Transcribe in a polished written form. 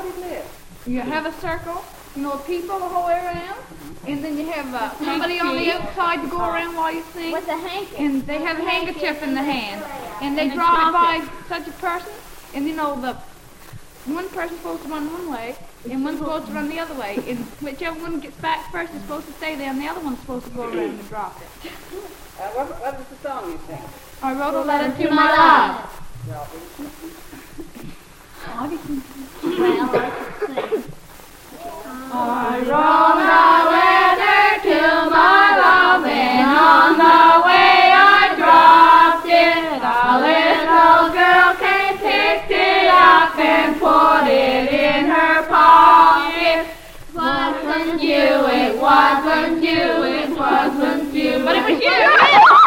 everybody live? You have a circle, you know, people the whole way around, and then you have somebody on the outside to go around while you sing. With a handkerchief. And they have a handkerchief in the hand, and they drive by such a person, and you know, the one person's supposed to run one way, and one's supposed to run the other way, and whichever one gets back first is supposed to stay there, and the other one's supposed to go around and drop it. What is the song you sing? I wrote a letter to my love. Well, I could sing. I wrote a letter to my love, and on the way I dropped it. A little girl came, picked it up, and put it in her pocket. Wasn't you, it wasn't you, it wasn't you, but it was you!